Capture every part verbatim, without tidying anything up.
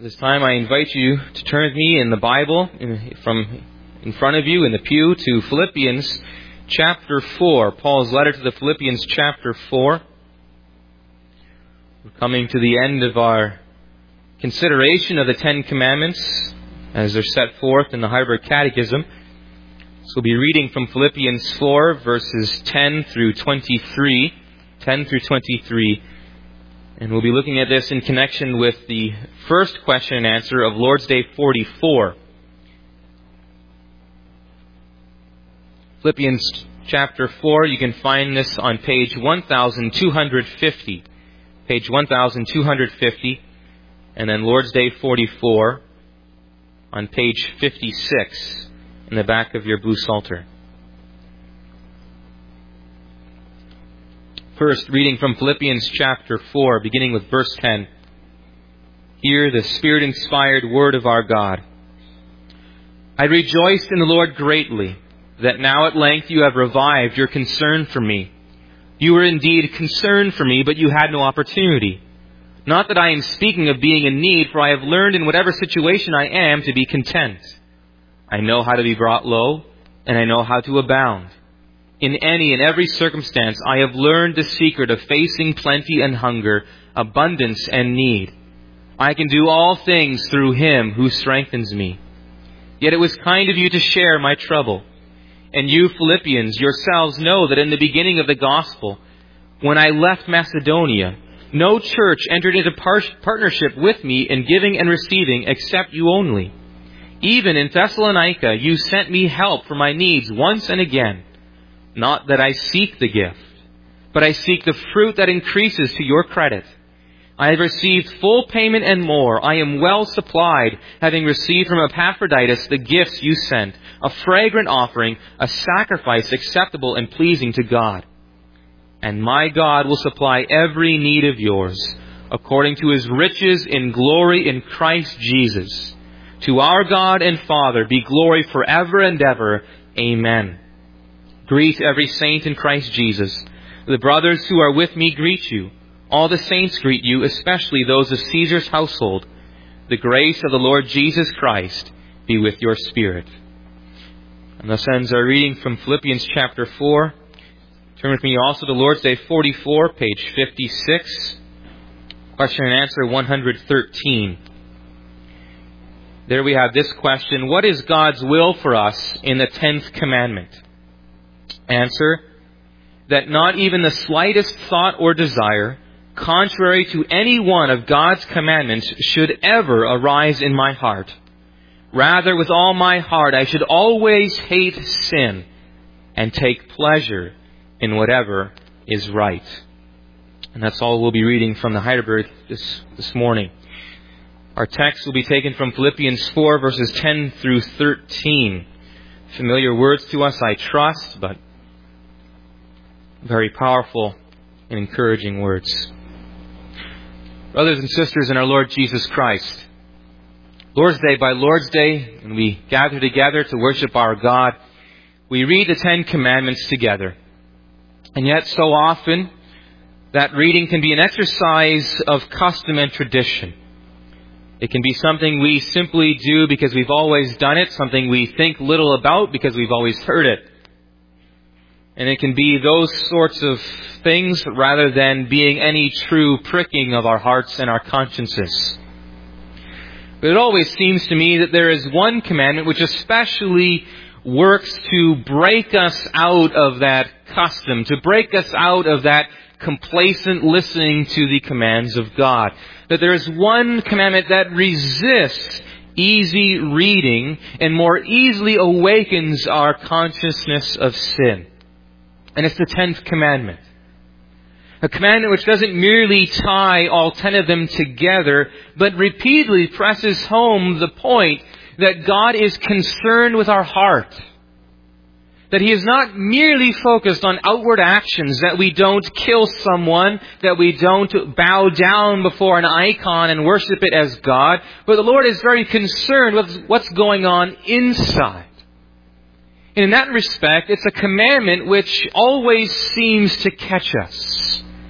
This time I invite you to turn with me in the Bible in, from in front of you in the pew to Philippians chapter four. Paul's letter to the Philippians chapter four. We're coming to the end of our consideration of the Ten Commandments as they're set forth in the Heidelberg Catechism. So we'll be reading from Philippians four verses ten through twenty-three. ten through twenty-three. And we'll be looking at this in connection with the first question and answer of Lord's Day forty-four. Philippians chapter four, you can find this on page one thousand two hundred fifty. Page one thousand two hundred fifty. And then Lord's Day forty-four on page fifty-six in the back of your blue psalter. First, reading from Philippians chapter four, beginning with verse ten. Hear the Spirit-inspired word of our God. I rejoiced in the Lord greatly, that now at length you have revived your concern for me. You were indeed concerned for me, but you had no opportunity. Not that I am speaking of being in need, for I have learned in whatever situation I am to be content. I know how to be brought low, and I know how to abound. In any and every circumstance, I have learned the secret of facing plenty and hunger, abundance and need. I can do all things through Him who strengthens me. Yet it was kind of you to share my trouble. And you, Philippians, yourselves know that in the beginning of the gospel, when I left Macedonia, no church entered into par- partnership with me in giving and receiving except you only. Even in Thessalonica, you sent me help for my needs once and again. Not that I seek the gift, but I seek the fruit that increases to your credit. I have received full payment and more. I am well supplied, having received from Epaphroditus the gifts you sent, a fragrant offering, a sacrifice acceptable and pleasing to God. And my God will supply every need of yours, according to His riches in glory in Christ Jesus. To our God and Father be glory forever and ever. Amen. Greet every saint in Christ Jesus. The brothers who are with me greet you. All the saints greet you, especially those of Caesar's household. The grace of the Lord Jesus Christ be with your spirit. And thus ends our reading from Philippians chapter four. Turn with me also to Lord's Day forty-four, page fifty-six. Question and answer one hundred thirteen. There we have this question: what is God's will for us in the tenth commandment? Answer, that not even the slightest thought or desire, contrary to any one of God's commandments, should ever arise in my heart. Rather, with all my heart, I should always hate sin and take pleasure in whatever is right. And that's all we'll be reading from the Heidelberg this, this morning. Our text will be taken from Philippians four, verses ten through thirteen. Familiar words to us, I trust, but very powerful and encouraging words. Brothers and sisters in our Lord Jesus Christ, Lord's Day by Lord's Day, when we gather together to worship our God, we read the Ten Commandments together. And yet so often, that reading can be an exercise of custom and tradition. It can be something we simply do because we've always done it, something we think little about because we've always heard it. And it can be those sorts of things rather than being any true pricking of our hearts and our consciences. But it always seems to me that there is one commandment which especially works to break us out of that custom, to break us out of that complacent listening to the commands of God. That there is one commandment that resists easy reading and more easily awakens our consciousness of sin. And it's the tenth commandment. A commandment which doesn't merely tie all ten of them together, but repeatedly presses home the point that God is concerned with our heart. That He is not merely focused on outward actions, that we don't kill someone, that we don't bow down before an icon and worship it as God, but the Lord is very concerned with what's going on inside. And in that respect, it's a commandment which always seems to catch us.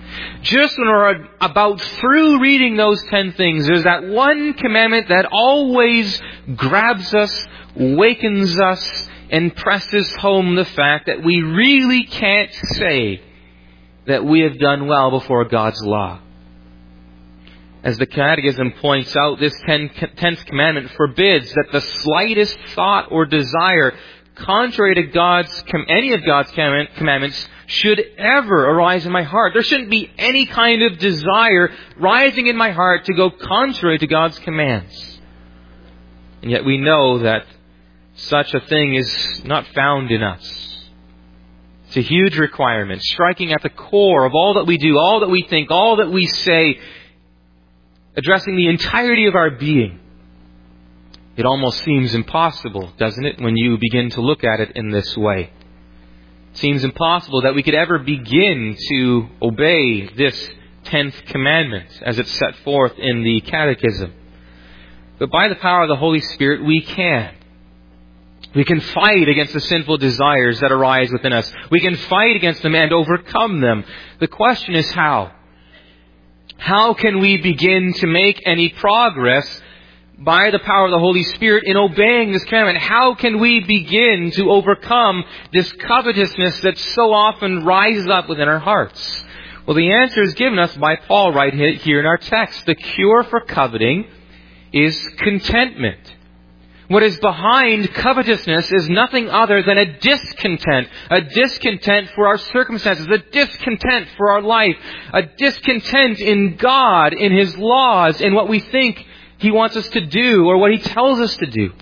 just when we're about through reading those ten things, there's that one commandment that always grabs us, wakens us, and presses home the fact that we really can't say that we have done well before God's law. As the Catechism points out, this tenth commandment forbids that the slightest thought or desire contrary to God's, any of God's commandments should ever arise in my heart. There shouldn't be any kind of desire rising in my heart to go contrary to God's commands. And yet we know that such a thing is not found in us. It's a huge requirement, striking at the core of all that we do, all that we think, all that we say, addressing the entirety of our being. It almost seems impossible, doesn't it, when you begin to look at it in this way? It seems impossible that we could ever begin to obey this tenth commandment as it's set forth in the Catechism. But by the power of the Holy Spirit, we can. We can fight against the sinful desires that arise within us. We can fight against them and overcome them. The question is how? How can we begin to make any progress by the power of the Holy Spirit in obeying this commandment? How can we begin to overcome this covetousness that so often rises up within our hearts? Well, the answer is given us by Paul right here in our text. The cure for coveting is contentment. What is behind covetousness is nothing other than a discontent. A discontent for our circumstances. A discontent for our life. A discontent in God, in His laws, in what we think He wants us to do or what He tells us to do.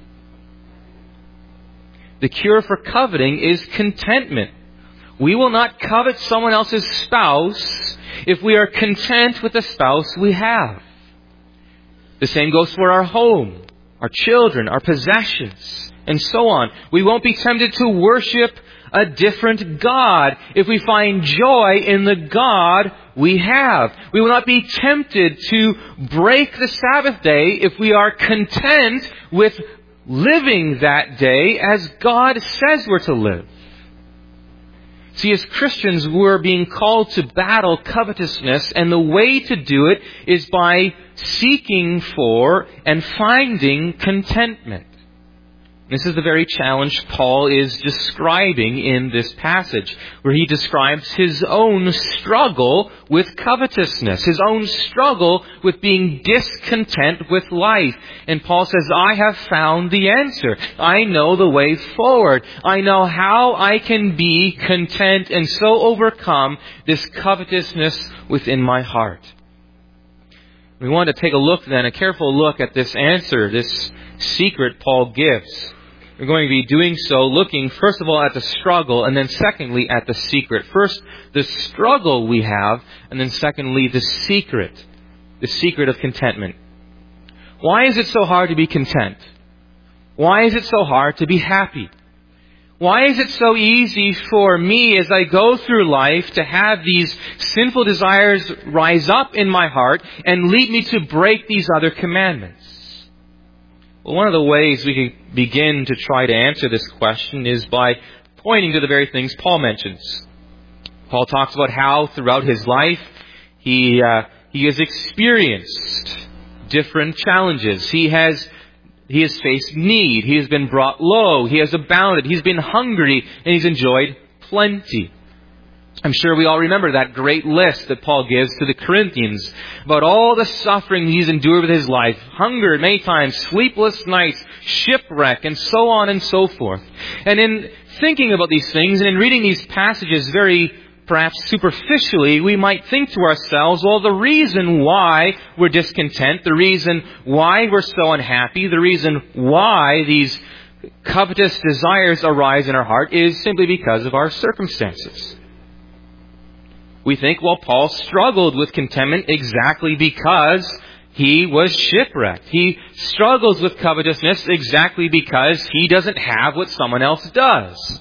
The cure for coveting is contentment. We will not covet someone else's spouse if we are content with the spouse we have. The same goes for our home, our children, our possessions, and so on. We won't be tempted to worship a different God if we find joy in the God we have. We will not be tempted to break the Sabbath day if we are content with living that day as God says we're to live. See, as Christians, we're being called to battle covetousness, and the way to do it is by seeking for and finding contentment. This is the very challenge Paul is describing in this passage, where he describes his own struggle with covetousness, his own struggle with being discontent with life. And Paul says, I have found the answer. I know the way forward. I know how I can be content and so overcome this covetousness within my heart. We want to take a look then, a careful look at this answer, this secret Paul gives. We're going to be doing so looking, first of all, at the struggle, and then secondly, at the secret. First, the struggle we have, and then secondly, the secret. The secret of contentment. Why is it so hard to be content? Why is it so hard to be happy? Why is it so easy for me as I go through life to have these sinful desires rise up in my heart and lead me to break these other commandments? Well, one of the ways we can begin to try to answer this question is by pointing to the very things Paul mentions. Paul talks about how throughout his life he uh, he has experienced different challenges. He has he has faced need. He has been brought low. He has abounded. He's been hungry, and he's enjoyed plenty. I'm sure we all remember that great list that Paul gives to the Corinthians about all the suffering he's endured with his life. Hunger many times, sleepless nights, shipwreck, and so on and so forth. And in thinking about these things and in reading these passages very perhaps superficially, we might think to ourselves, well, the reason why we're discontent, the reason why we're so unhappy, the reason why these covetous desires arise in our heart is simply because of our circumstances. We think, well, Paul struggled with contentment exactly because he was shipwrecked. He struggles with covetousness exactly because he doesn't have what someone else does.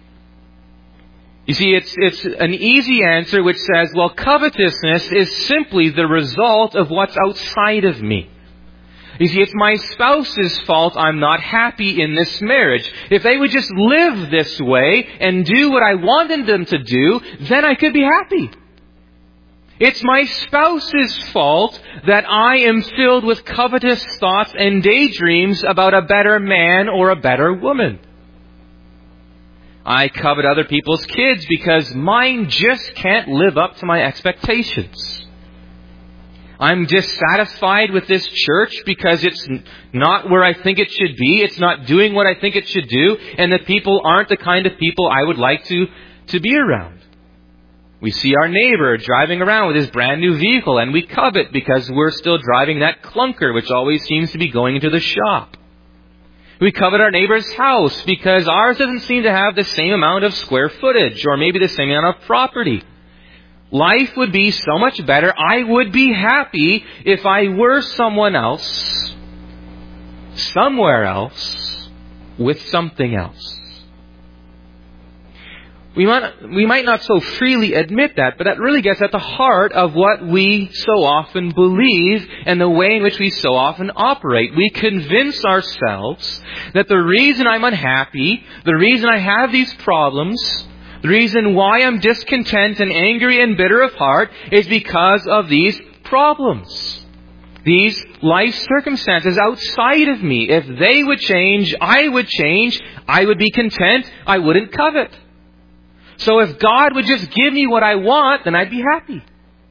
You see, it's it's an easy answer which says, well, covetousness is simply the result of what's outside of me. You see, it's my spouse's fault I'm not happy in this marriage. If they would just live this way and do what I wanted them to do, then I could be happy. It's my spouse's fault that I am filled with covetous thoughts and daydreams about a better man or a better woman. I covet other people's kids because mine just can't live up to my expectations. I'm dissatisfied with this church because it's not where I think it should be. It's not doing what I think it should do. And the people aren't the kind of people I would like to, to be around. We see our neighbor driving around with his brand new vehicle and we covet because we're still driving that clunker which always seems to be going into the shop. We covet our neighbor's house because ours doesn't seem to have the same amount of square footage or maybe the same amount of property. Life would be so much better. I would be happy if I were someone else, somewhere else, with something else. We might, we might not so freely admit that, but that really gets at the heart of what we so often believe and the way in which we so often operate. We convince ourselves that the reason I'm unhappy, the reason I have these problems, the reason why I'm discontent and angry and bitter of heart is because of these problems. These life circumstances outside of me. If they would change, I would change. I would be content. I wouldn't covet. So if God would just give me what I want, then I'd be happy.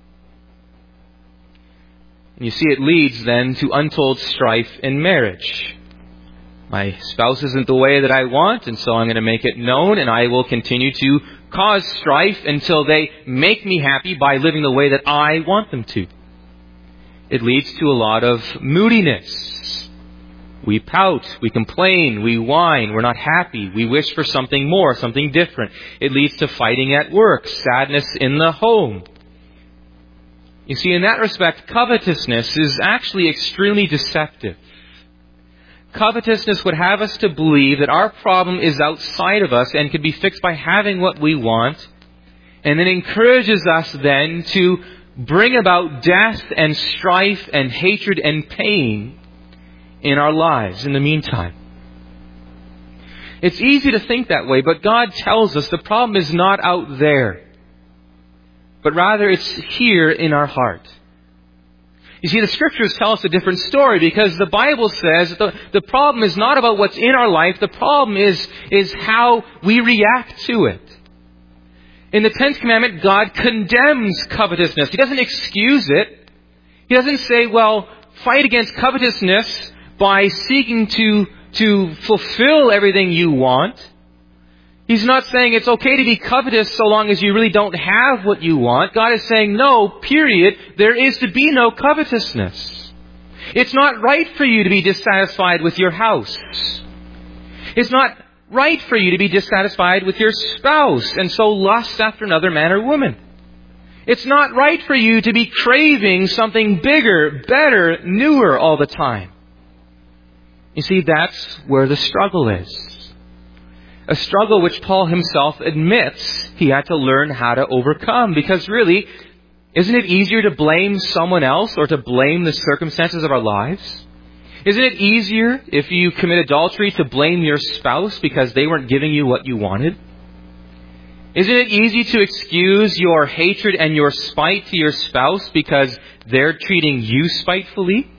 And you see, it leads then to untold strife in marriage. My spouse isn't the way that I want, and so I'm going to make it known, and I will continue to cause strife until they make me happy by living the way that I want them to. It leads to a lot of moodiness. We pout, we complain, we whine, we're not happy, we wish for something more, something different. It leads to fighting at work, sadness in the home. You see, in that respect, covetousness is actually extremely deceptive. Covetousness would have us to believe that our problem is outside of us and could be fixed by having what we want, and then encourages us then to bring about death and strife and hatred and pain in our lives in the meantime. It's easy to think that way, but God tells us the problem is not out there, but rather it's here in our heart. You see, the Scriptures tell us a different story because the Bible says that the, the problem is not about what's in our life. The problem is, is how we react to it. In the tenth commandment, God condemns covetousness. He doesn't excuse it. He doesn't say, well, fight against covetousness by seeking to, to fulfill everything you want. He's not saying it's okay to be covetous so long as you really don't have what you want. God is saying, no, period. There is to be no covetousness. It's not right for you to be dissatisfied with your house. It's not right for you to be dissatisfied with your spouse and so lust after another man or woman. It's not right for you to be craving something bigger, better, newer all the time. You see, that's where the struggle is. A struggle which Paul himself admits he had to learn how to overcome. Because really, isn't it easier to blame someone else or to blame the circumstances of our lives? Isn't it easier if you commit adultery to blame your spouse because they weren't giving you what you wanted? Isn't it easy to excuse your hatred and your spite to your spouse because they're treating you spitefully?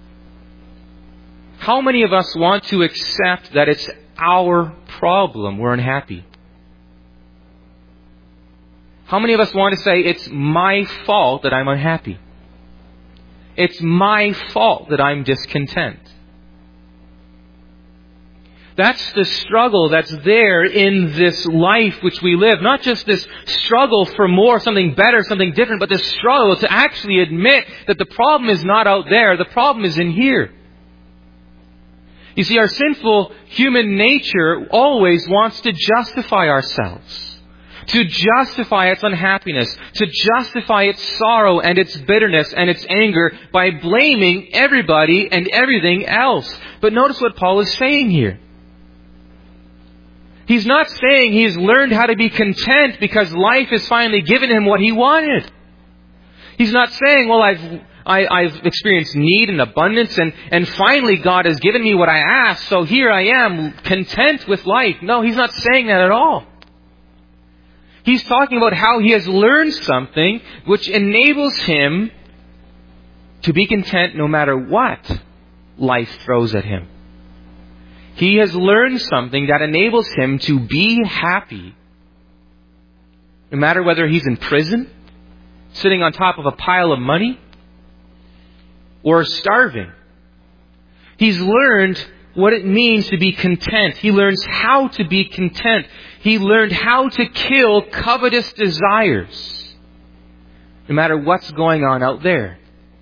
How many of us want to accept that it's our problem we're unhappy? How many of us want to say, it's my fault that I'm unhappy? It's my fault that I'm discontent. That's the struggle that's there in this life which we live. Not just this struggle for more, something better, something different, but this struggle to actually admit that the problem is not out there, the problem is in here. You see, our sinful human nature always wants to justify ourselves, to justify its unhappiness, to justify its sorrow and its bitterness and its anger by blaming everybody and everything else. But notice what Paul is saying here. He's not saying he's learned how to be content because life has finally given him what he wanted. He's not saying, well, I've I, I've experienced need and abundance and, and finally God has given me what I asked, so here I am, content with life. No, he's not saying that at all. He's talking about how he has learned something which enables him to be content no matter what life throws at him. He has learned something that enables him to be happy no matter whether he's in prison, sitting on top of a pile of money, or starving. He's learned what it means to be content. He learns how to be content. He learned how to kill covetous desires, no matter what's going on out there.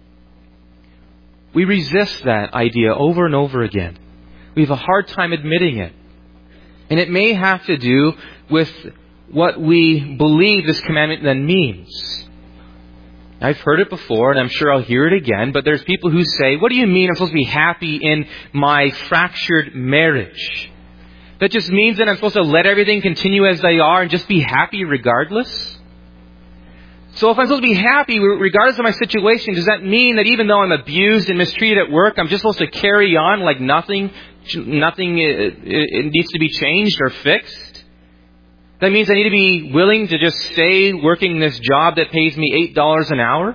We resist that idea over and over again. We have a hard time admitting it. And it may have to do with what we believe this commandment then means. I've heard it before, and I'm sure I'll hear it again, but there's people who say, what do you mean I'm supposed to be happy in my fractured marriage? That just means that I'm supposed to let everything continue as they are and just be happy regardless? So if I'm supposed to be happy regardless of my situation, does that mean that even though I'm abused and mistreated at work, I'm just supposed to carry on like nothing, nothing it, it needs to be changed or fixed? That means I need to be willing to just stay working this job that pays me eight dollars an hour?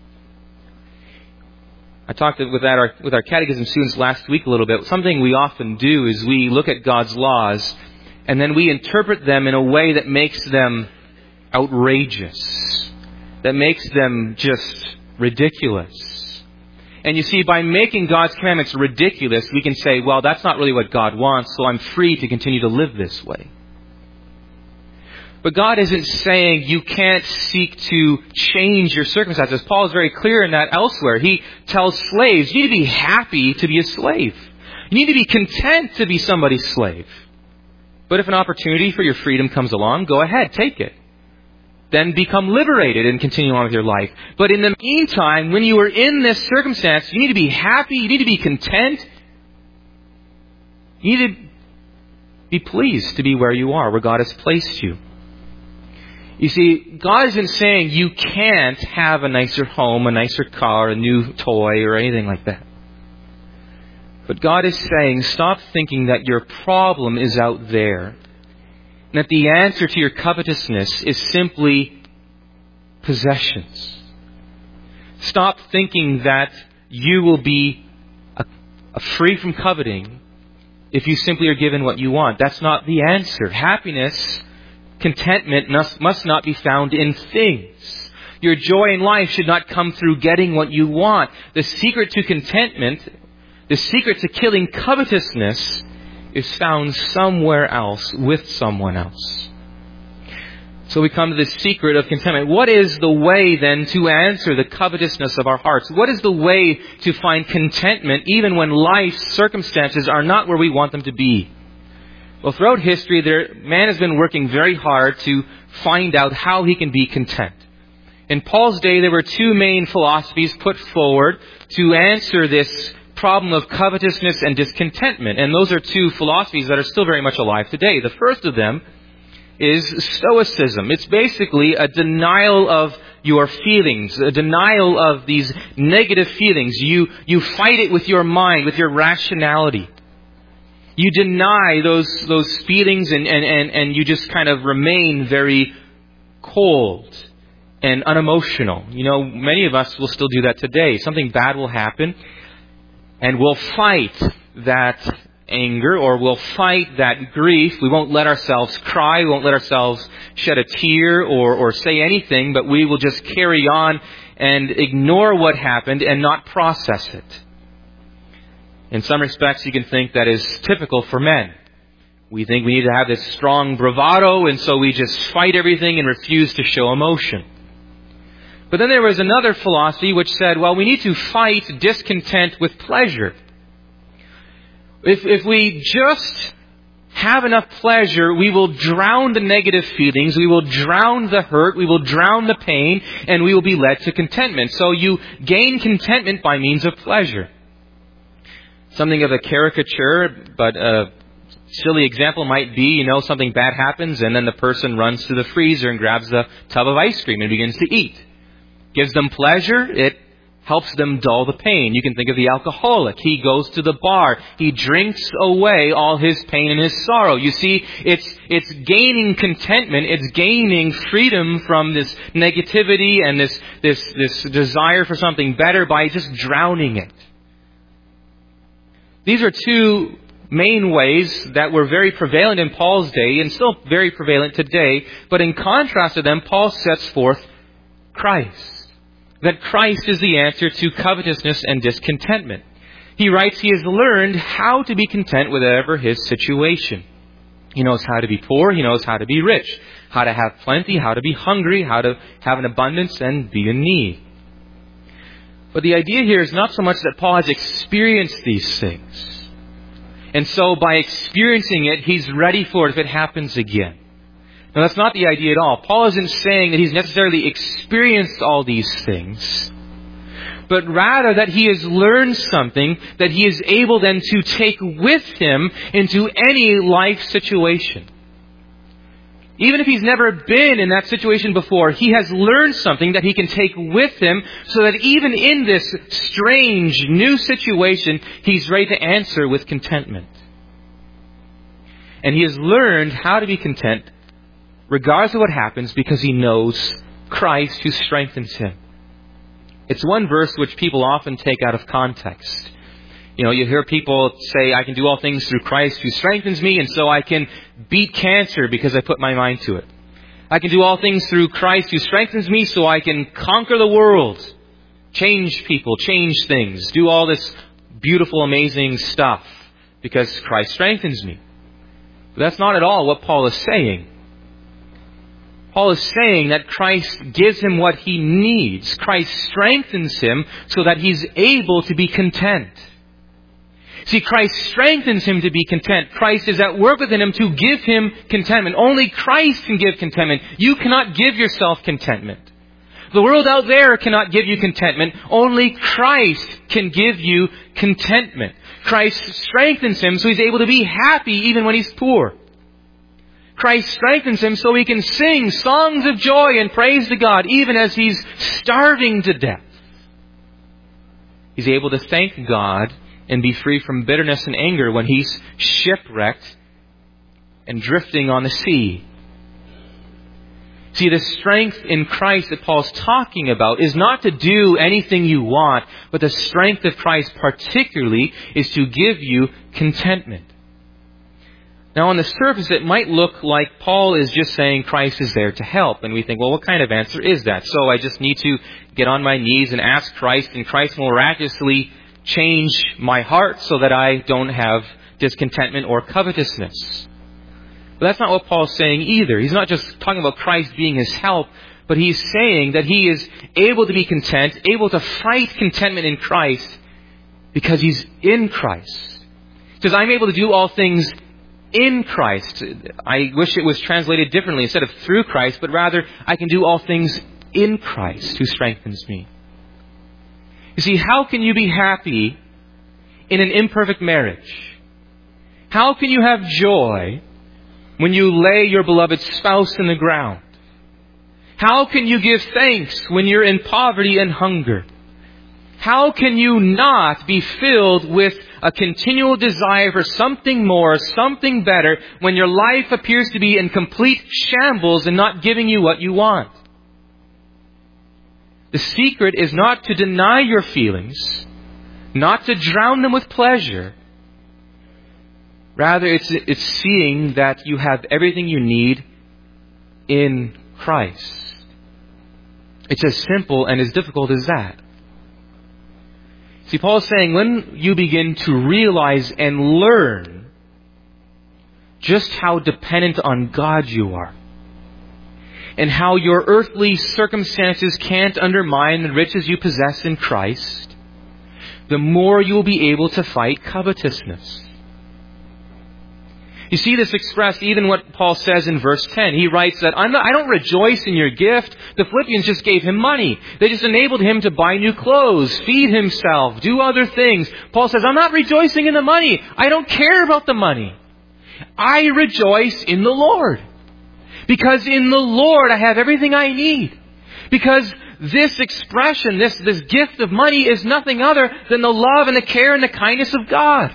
I talked with our, with our catechism students last week a little bit. Something we often do is we look at God's laws and then we interpret them in a way that makes them outrageous, that makes them just ridiculous. And you see, by making God's commandments ridiculous, we can say, well, that's not really what God wants, so I'm free to continue to live this way. But God isn't saying you can't seek to change your circumstances. Paul is very clear in that elsewhere. He tells slaves, you need to be happy to be a slave. You need to be content to be somebody's slave. But if an opportunity for your freedom comes along, go ahead, take it. Then become liberated and continue on with your life. But in the meantime, when you are in this circumstance, you need to be happy, you need to be content. You need to be pleased to be where you are, where God has placed you. You see, God isn't saying you can't have a nicer home, a nicer car, a new toy, or anything like that. But God is saying, stop thinking that your problem is out there. And that the answer to your covetousness is simply possessions. Stop thinking that you will be a, a free from coveting if you simply are given what you want. That's not the answer. Happiness, contentment must, must not be found in things. Your joy in life should not come through getting what you want. The secret to contentment, the secret to killing covetousness, is found somewhere else with someone else. So we come to the secret of contentment. What is the way then to answer the covetousness of our hearts? What is the way to find contentment even when life's circumstances are not where we want them to be? Well, throughout history, there, man has been working very hard to find out how he can be content. In Paul's day, there were two main philosophies put forward to answer this problem of covetousness and discontentment. And those are two philosophies that are still very much alive today. The first of them is Stoicism. It's basically a denial of your feelings, a denial of these negative feelings. You, you fight it with your mind, with your rationality. You deny those those feelings and, and, and, and you just kind of remain very cold and unemotional. You know, many of us will still do that today. Something bad will happen and we'll fight that anger or we'll fight that grief. We won't let ourselves cry. We won't let ourselves shed a tear or, or say anything, but we will just carry on and ignore what happened and not process it. In some respects, you can think that is typical for men. We think we need to have this strong bravado, and so we just fight everything and refuse to show emotion. But then there was another philosophy which said, well, we need to fight discontent with pleasure. If, if we just have enough pleasure, we will drown the negative feelings, we will drown the hurt, we will drown the pain, and we will be led to contentment. So you gain contentment by means of pleasure. Something of a caricature, but a silly example might be, you know, something bad happens and then the person runs to the freezer and grabs the tub of ice cream and begins to eat. Gives them pleasure. It helps them dull the pain. You can think of the alcoholic. He goes to the bar. He drinks away all his pain and his sorrow. You see, it's, it's gaining contentment. It's gaining freedom from this negativity and this, this, this desire for something better by just drowning it. These are two main ways that were very prevalent in Paul's day and still very prevalent today. But in contrast to them, Paul sets forth Christ. That Christ is the answer to covetousness and discontentment. He writes he has learned how to be content with whatever his situation. He knows how to be poor. He knows how to be rich. How to have plenty. How to be hungry. How to have an abundance and be in need. But the idea here is not so much that Paul has experienced these things. And so by experiencing it, he's ready for it if it happens again. Now, that's not the idea at all. Paul isn't saying that he's necessarily experienced all these things, but rather that he has learned something that he is able then to take with him into any life situation. Even if he's never been in that situation before, he has learned something that he can take with him so that even in this strange new situation, he's ready to answer with contentment. And he has learned how to be content regardless of what happens, because he knows Christ who strengthens him. It's one verse which people often take out of context. You know, you hear people say, I can do all things through Christ who strengthens me, and so I can beat cancer because I put my mind to it. I can do all things through Christ who strengthens me, so I can conquer the world, change people, change things, do all this beautiful, amazing stuff because Christ strengthens me. But that's not at all what Paul is saying. Paul is saying that Christ gives him what he needs. Christ strengthens him so that he's able to be content. See, Christ strengthens him to be content. Christ is at work within him to give him contentment. Only Christ can give contentment. You cannot give yourself contentment. The world out there cannot give you contentment. Only Christ can give you contentment. Christ strengthens him so he's able to be happy even when he's poor. Christ strengthens him so he can sing songs of joy and praise to God even as he's starving to death. He's able to thank God and be free from bitterness and anger when he's shipwrecked and drifting on the sea. See, the strength in Christ that Paul's talking about is not to do anything you want, but the strength of Christ particularly is to give you contentment. Now, on the surface, it might look like Paul is just saying Christ is there to help. And we think, well, what kind of answer is that? So I just need to get on my knees and ask Christ, and Christ will miraculously change my heart so that I don't have discontentment or covetousness. But that's not what Paul's saying either. He's not just talking about Christ being his help, but he's saying that he is able to be content, able to fight contentment in Christ because he's in Christ. He says, I'm able to do all things in Christ. I wish it was translated differently instead of through Christ, but rather I can do all things in Christ who strengthens me. You see, how can you be happy in an imperfect marriage? How can you have joy when you lay your beloved spouse in the ground? How can you give thanks when you're in poverty and hunger? How can you not be filled with a continual desire for something more, something better, when your life appears to be in complete shambles and not giving you what you want? The secret is not to deny your feelings, not to drown them with pleasure. Rather, it's, it's seeing that you have everything you need in Christ. It's as simple and as difficult as that. See, Paul's saying when you begin to realize and learn just how dependent on God you are, and how your earthly circumstances can't undermine the riches you possess in Christ, the more you will be able to fight covetousness. You see this expressed even what Paul says in verse ten. He writes that, I'm not, I don't rejoice in your gift. The Philippians just gave him money. They just enabled him to buy new clothes, feed himself, do other things. Paul says, I'm not rejoicing in the money. I don't care about the money. I rejoice in the Lord. Because in the Lord I have everything I need. Because this expression, this, this gift of money is nothing other than the love and the care and the kindness of God.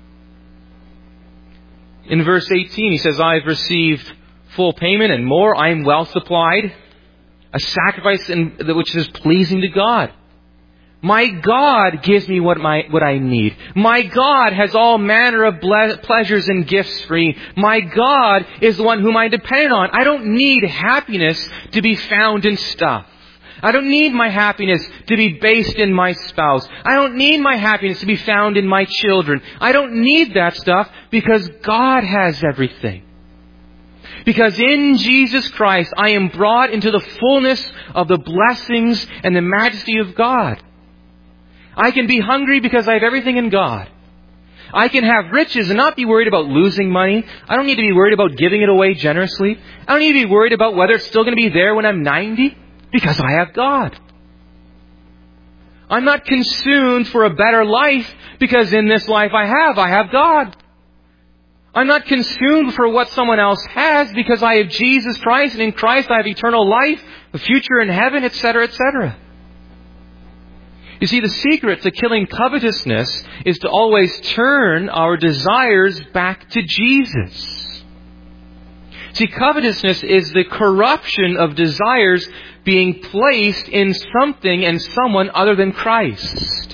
In verse eighteen, he says, I have received full payment and more. I am well supplied. A sacrifice in, which is pleasing to God. My God gives me what my what I need. My God has all manner of ble- pleasures and gifts for me. My God is the one whom I depend on. I don't need happiness to be found in stuff. I don't need my happiness to be based in my spouse. I don't need my happiness to be found in my children. I don't need that stuff because God has everything. Because in Jesus Christ, I am brought into the fullness of the blessings and the majesty of God. I can be hungry because I have everything in God. I can have riches and not be worried about losing money. I don't need to be worried about giving it away generously. I don't need to be worried about whether it's still going to be there when I'm ninety because I have God. I'm not consumed for a better life because in this life I have, I have God. I'm not consumed for what someone else has because I have Jesus Christ, and in Christ I have eternal life, the future in heaven, et cetera, et cetera. You see, the secret to killing covetousness is to always turn our desires back to Jesus. See, covetousness is the corruption of desires being placed in something and someone other than Christ.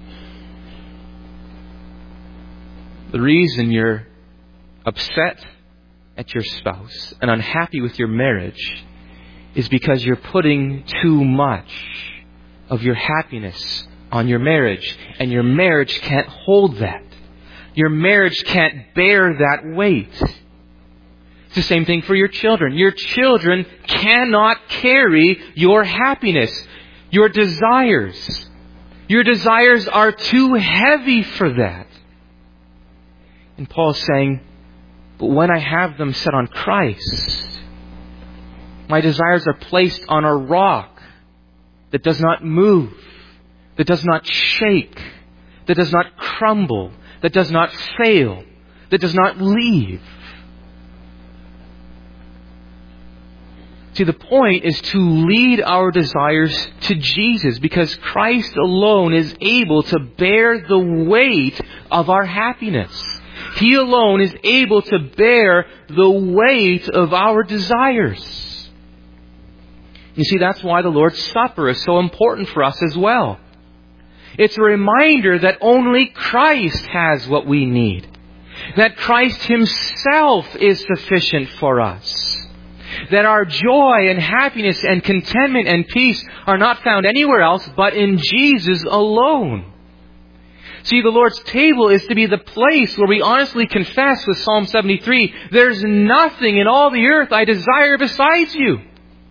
The reason you're upset at your spouse and unhappy with your marriage is because you're putting too much of your happiness on your marriage, and your marriage can't hold that. Your marriage can't bear that weight. It's the same thing for your children. Your children cannot carry your happiness, your desires. Your desires are too heavy for that. And Paul's saying, but when I have them set on Christ, my desires are placed on a rock that does not move, that does not shake, that does not crumble, that does not fail, that does not leave. See, the point is to lead our desires to Jesus, because Christ alone is able to bear the weight of our happiness. He alone is able to bear the weight of our desires. You see, that's why the Lord's Supper is so important for us as well. It's a reminder that only Christ has what we need. That Christ Himself is sufficient for us. That our joy and happiness and contentment and peace are not found anywhere else but in Jesus alone. See, the Lord's table is to be the place where we honestly confess with Psalm seventy-three, there's nothing in all the earth I desire besides you.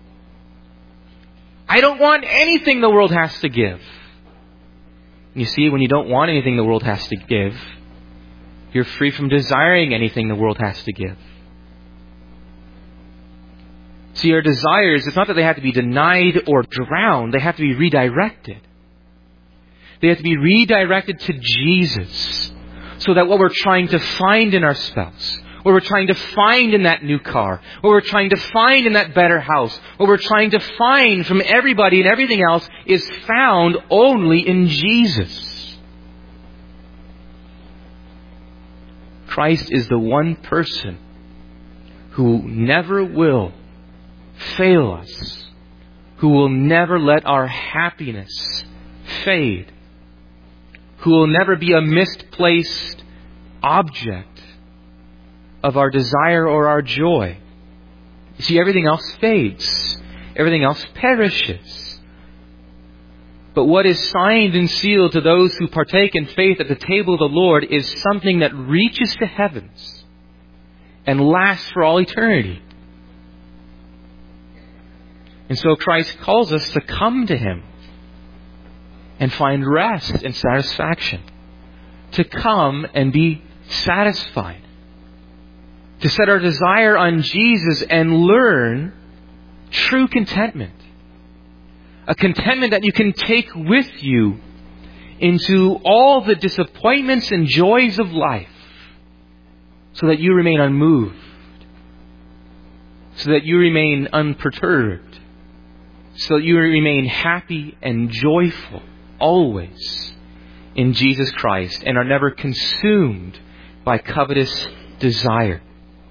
I don't want anything the world has to give. You see, when you don't want anything the world has to give, you're free from desiring anything the world has to give. See, our desires, it's not that they have to be denied or drowned. They have to be redirected. They have to be redirected to Jesus, so that what we're trying to find in our spouse, what we're trying to find in that new car, what we're trying to find in that better house, what we're trying to find from everybody and everything else is found only in Jesus. Christ is the one person who never will fail us, who will never let our happiness fade, who will never be a misplaced object of our desire or our joy. You see, everything else fades. Everything else perishes. But what is signed and sealed to those who partake in faith at the table of the Lord is something that reaches to heavens and lasts for all eternity. And so Christ calls us to come to Him and find rest and satisfaction. To come and be satisfied. To set our desire on Jesus and learn true contentment. A contentment that you can take with you into all the disappointments and joys of life, so that you remain unmoved, so that you remain unperturbed, so that you remain happy and joyful always in Jesus Christ and are never consumed by covetous desire.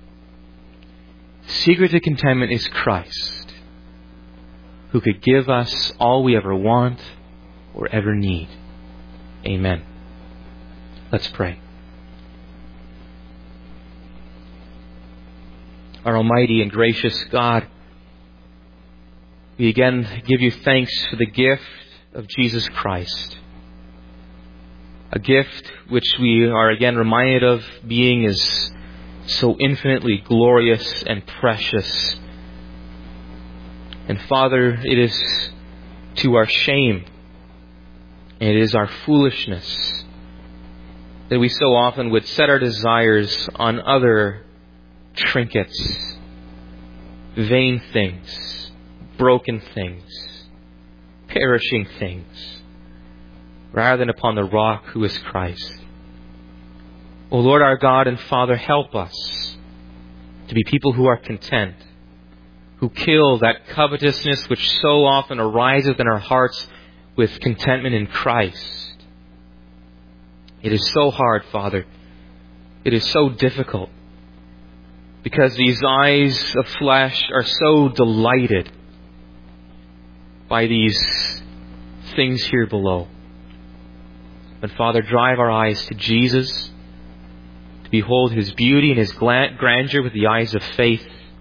Secret to contentment is Christ, who could give us all we ever want or ever need. Amen. Let's pray. Our almighty and gracious God, we again give you thanks for the gift of Jesus Christ. A gift which we are again reminded of being is so infinitely glorious and precious. And Father, it is to our shame, and it is our foolishness that we so often would set our desires on other trinkets, vain things, broken things, perishing things, rather than upon the rock who is Christ. O Lord our God and Father, help us to be people who are content, who kill that covetousness which so often arises in our hearts with contentment in Christ. It is so hard, Father. It is so difficult, because these eyes of flesh are so delighted by these things here below. But Father, drive our eyes to Jesus, to behold His beauty and His grandeur with the eyes of faith,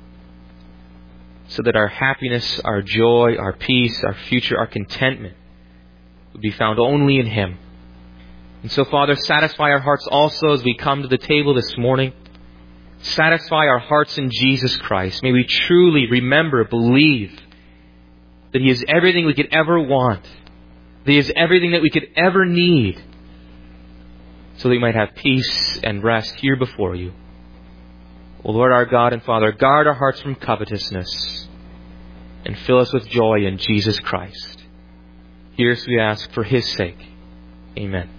so that our happiness, our joy, our peace, our future, our contentment would be found only in Him. And so, Father, satisfy our hearts also as we come to the table this morning. Satisfy our hearts in Jesus Christ. May we truly remember, believe that He is everything we could ever want, that He is everything that we could ever need, so that we might have peace and rest here before you. O Lord our God and Father, guard our hearts from covetousness and fill us with joy in Jesus Christ. Hear us, we ask, for His sake. Amen.